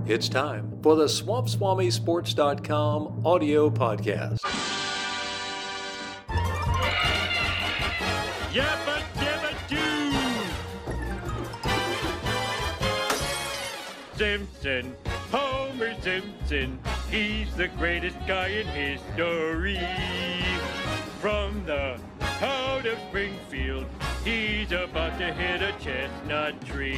It's time for the SwampSwamiSports.com audio podcast. Yabba dabba doo! Simpson, Homer Simpson, he's the greatest guy in history. From the town of Springfield, he's about to hit a chestnut tree.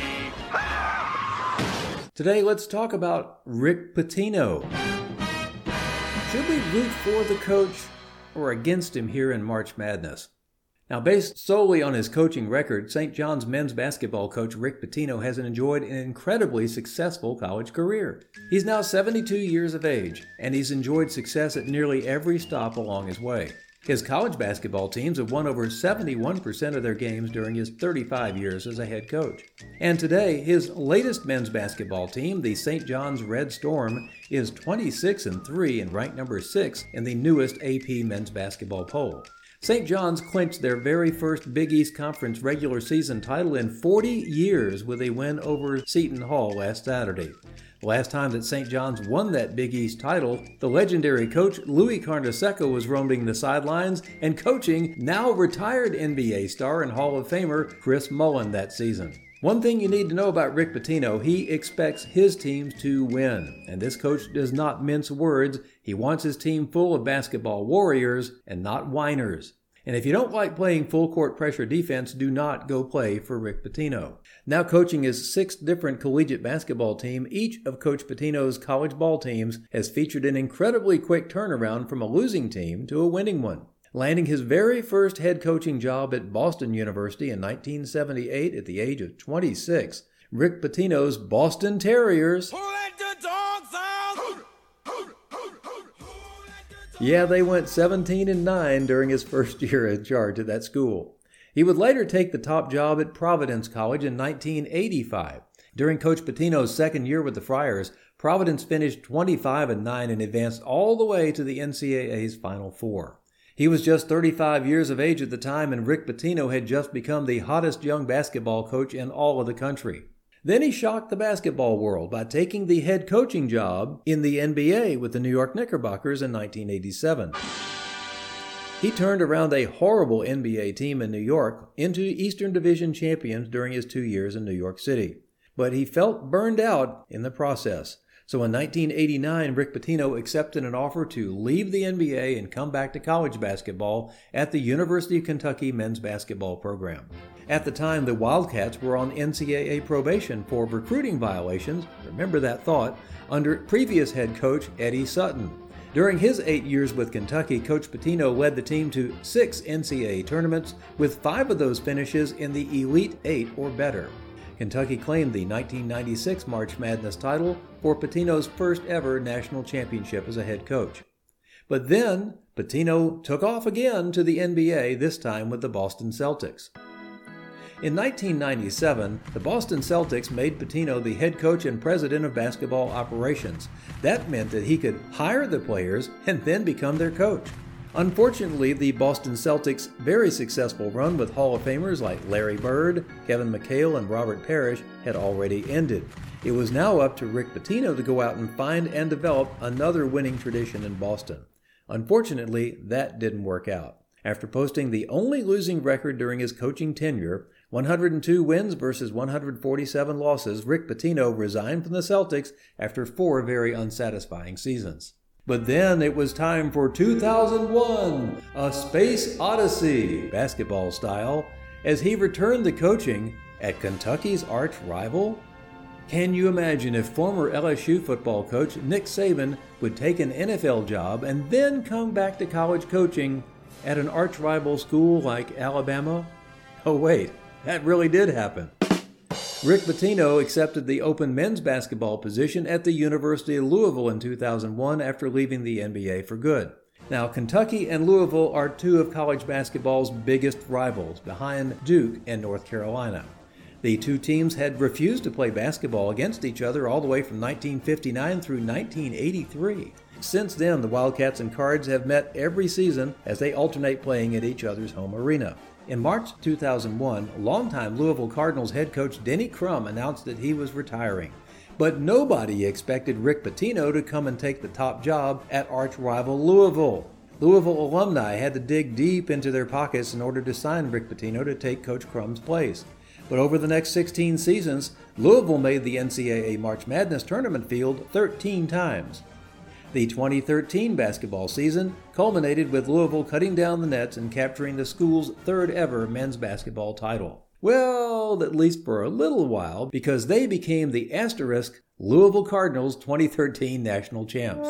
Today, let's talk about Rick Pitino. Should we root for the coach or against him here in March Madness? Now, based solely on his coaching record, St. John's men's basketball coach Rick Pitino has enjoyed an incredibly successful college career. He's now 72 years of age, and he's enjoyed success at nearly every stop along his way. His college basketball teams have won over 71% of their games during his 35 years as a head coach. And today, his latest men's basketball team, the St. John's Red Storm, is 26-3 and ranked number 6 in the newest AP men's basketball poll. St. John's clinched their very first Big East Conference regular season title in 40 years with a win over Seton Hall last Saturday. The last time that St. John's won that Big East title, the legendary coach Louis Carnesecca was roaming the sidelines and coaching now retired NBA star and Hall of Famer Chris Mullin that season. One thing you need to know about Rick Pitino, he expects his teams to win. And this coach does not mince words. He wants his team full of basketball warriors and not whiners. And if you don't like playing full court pressure defense, do not go play for Rick Pitino. Now coaching his 6 different collegiate basketball teams, each of Coach Pitino's college ball teams has featured an incredibly quick turnaround from a losing team to a winning one. Landing his very first head coaching job at Boston University in 1978 at the age of 26, Rick Pitino's Boston Terriers, yeah, they went 17-9 during his first year in charge at that school. He would later take the top job at Providence College in 1985. During Coach Pitino's second year with the Friars, Providence finished 25-9 and advanced all the way to the NCAA's Final Four. He was just 35 years of age at the time, and Rick Pitino had just become the hottest young basketball coach in all of the country. Then he shocked the basketball world by taking the head coaching job in the NBA with the New York Knickerbockers in 1987. He turned around a horrible NBA team in New York into Eastern Division champions during his 2 years in New York City. But he felt burned out in the process. So in 1989, Rick Pitino accepted an offer to leave the NBA and come back to college basketball at the University of Kentucky men's basketball program. At the time, the Wildcats were on NCAA probation for recruiting violations, remember that thought, under previous head coach Eddie Sutton. During his 8 years with Kentucky, Coach Pitino led the team to 6 NCAA tournaments, with 5 of those finishes in the Elite 8 or better. Kentucky claimed the 1996 March Madness title for Pitino's first ever national championship as a head coach. But then, Pitino took off again to the NBA, this time with the Boston Celtics. In 1997, the Boston Celtics made Pitino the head coach and president of basketball operations. That meant that he could hire the players and then become their coach. Unfortunately, the Boston Celtics' very successful run with Hall of Famers like Larry Bird, Kevin McHale, and Robert Parrish had already ended. It was now up to Rick Pitino to go out and find and develop another winning tradition in Boston. Unfortunately, that didn't work out. After posting the only losing record during his coaching tenure, 102 wins versus 147 losses, Rick Pitino resigned from the Celtics after 4 very unsatisfying seasons. But then it was time for 2001, a space odyssey, basketball style, as he returned to coaching at Kentucky's arch rival. Can you imagine if former LSU football coach Nick Saban would take an NFL job and then come back to college coaching at an arch rival school like Alabama? Oh wait, that really did happen. Rick Pitino accepted the open men's basketball position at the University of Louisville in 2001 after leaving the NBA for good. Now, Kentucky and Louisville are 2 of college basketball's biggest rivals, behind Duke and North Carolina. The 2 teams had refused to play basketball against each other all the way from 1959 through 1983. Since then, the Wildcats and Cards have met every season as they alternate playing at each other's home arena. In March 2001, longtime Louisville Cardinals head coach Denny Crum announced that he was retiring. But nobody expected Rick Pitino to come and take the top job at arch-rival Louisville. Louisville alumni had to dig deep into their pockets in order to sign Rick Pitino to take Coach Crum's place. But over the next 16 seasons, Louisville made the NCAA March Madness tournament field 13 times. The 2013 basketball season culminated with Louisville cutting down the nets and capturing the school's third ever men's basketball title. Well, at least for a little while, because they became the asterisk Louisville Cardinals 2013 national champs.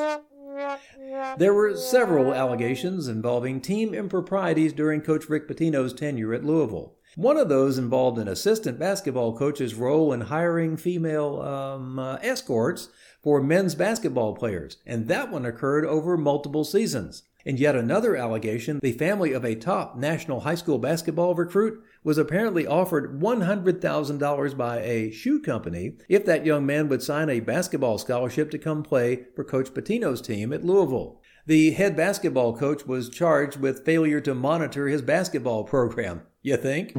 There were several allegations involving team improprieties during Coach Rick Pitino's tenure at Louisville. One of those involved an assistant basketball coach's role in hiring female escorts for men's basketball players, and that one occurred over multiple seasons. In yet another allegation, the family of a top national high school basketball recruit was apparently offered $100,000 by a shoe company if that young man would sign a basketball scholarship to come play for Coach Pitino's team at Louisville. The head basketball coach was charged with failure to monitor his basketball program. You think?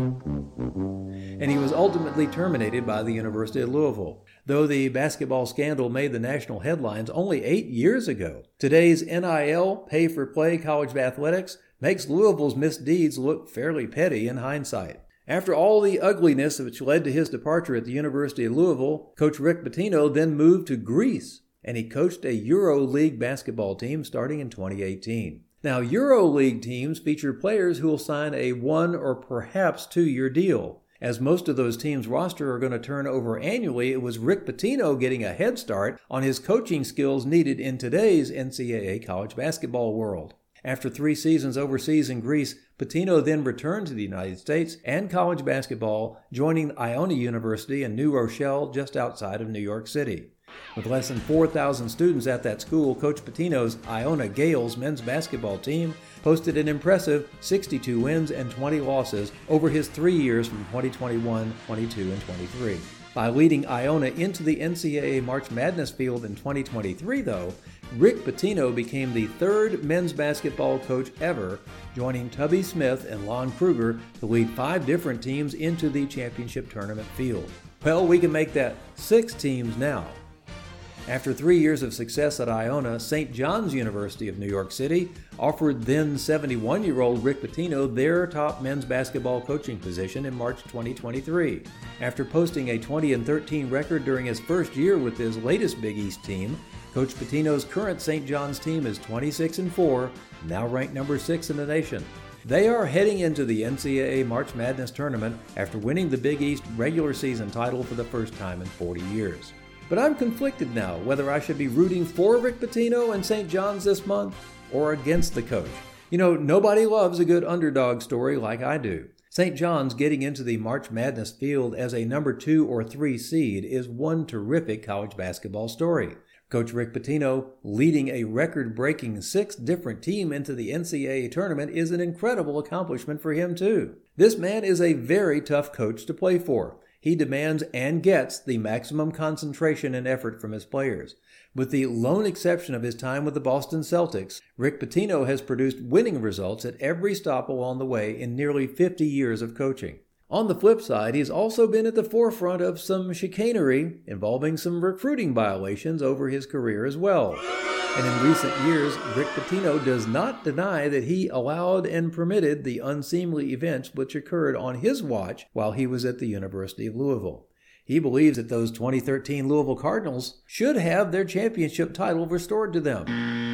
And he was ultimately terminated by the University of Louisville. Though the basketball scandal made the national headlines only 8 years ago, today's NIL, pay-for-play college athletics, makes Louisville's misdeeds look fairly petty in hindsight. After all the ugliness which led to his departure at the University of Louisville, Coach Rick Pitino then moved to Greece, and he coached a EuroLeague basketball team starting in 2018. Now, EuroLeague teams feature players who will sign a 1 or perhaps 2-year deal. As most of those teams' roster are going to turn over annually, it was Rick Pitino getting a head start on his coaching skills needed in today's NCAA college basketball world. After 3 seasons overseas in Greece, Pitino then returned to the United States and college basketball, joining Iona University in New Rochelle just outside of New York City. With less than 4,000 students at that school, Coach Pitino's Iona Gales men's basketball team posted an impressive 62 wins and 20 losses over his 3 years from 2021, 22, and 23. By leading Iona into the NCAA March Madness field in 2023, though, Rick Pitino became the 3rd men's basketball coach ever, joining Tubby Smith and Lon Kruger to lead 5 different teams into the championship tournament field. Well, we can make that 6 teams now. After 3 years of success at Iona, St. John's University of New York City offered then 71-year-old Rick Pitino their top men's basketball coaching position in March 2023. After posting a 20-13 record during his first year with his latest Big East team, Coach Pitino's current St. John's team is 26-4, now ranked number 6 in the nation. They are heading into the NCAA March Madness tournament after winning the Big East regular season title for the first time in 40 years. But I'm conflicted now whether I should be rooting for Rick Pitino and St. John's this month or against the coach. You know, nobody loves a good underdog story like I do. St. John's getting into the March Madness field as a number 2 or 3 seed is one terrific college basketball story. Coach Rick Pitino leading a record-breaking 6 different teams into the NCAA tournament is an incredible accomplishment for him too. This man is a very tough coach to play for. He demands and gets the maximum concentration and effort from his players. With the lone exception of his time with the Boston Celtics, Rick Pitino has produced winning results at every stop along the way in nearly 50 years of coaching. On the flip side, he's also been at the forefront of some chicanery involving some recruiting violations over his career as well. And in recent years, Rick Pitino does not deny that he allowed and permitted the unseemly events which occurred on his watch while he was at the University of Louisville. He believes that those 2013 Louisville Cardinals should have their championship title restored to them.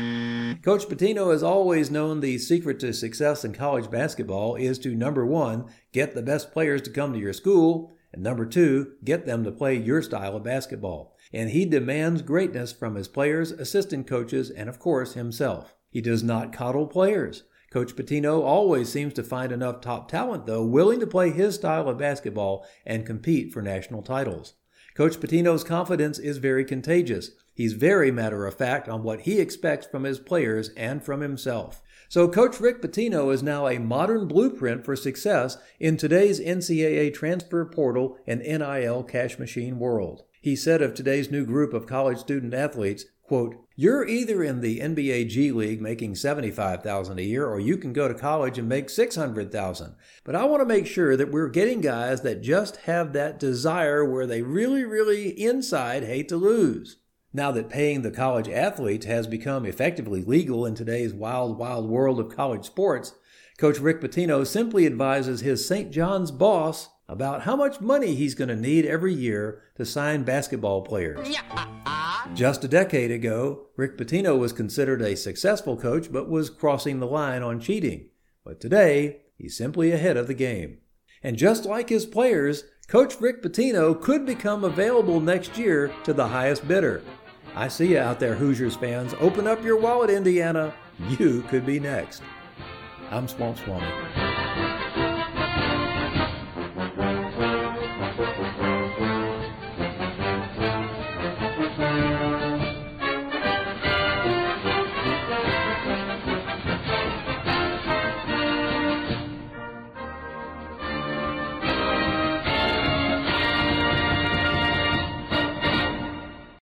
Coach Pitino has always known the secret to success in college basketball is to, number 1, get the best players to come to your school, and number 2, get them to play your style of basketball. And he demands greatness from his players, assistant coaches, and of course himself. He does not coddle players. Coach Pitino always seems to find enough top talent, though, willing to play his style of basketball and compete for national titles. Coach Pitino's confidence is very contagious. He's very matter-of-fact on what he expects from his players and from himself. So Coach Rick Pitino is now a modern blueprint for success in today's NCAA transfer portal and NIL cash machine world. He said of today's new group of college student athletes, Quote, "You're either in the NBA G League making $75,000 a year, or you can go to college and make $600,000. But I want to make sure that we're getting guys that just have that desire where they really inside hate to lose." Now that paying the college athletes has become effectively legal in today's wild world of college sports, Coach Rick Pitino simply advises his St. John's boss about how much money he's going to need every year to sign basketball players. Just a decade ago, Rick Pitino was considered a successful coach but was crossing the line on cheating. But today, he's simply ahead of the game. And just like his players, Coach Rick Pitino could become available next year to the highest bidder. I see you out there, Hoosiers fans. Open up your wallet, Indiana. You could be next. I'm Swamp Swami.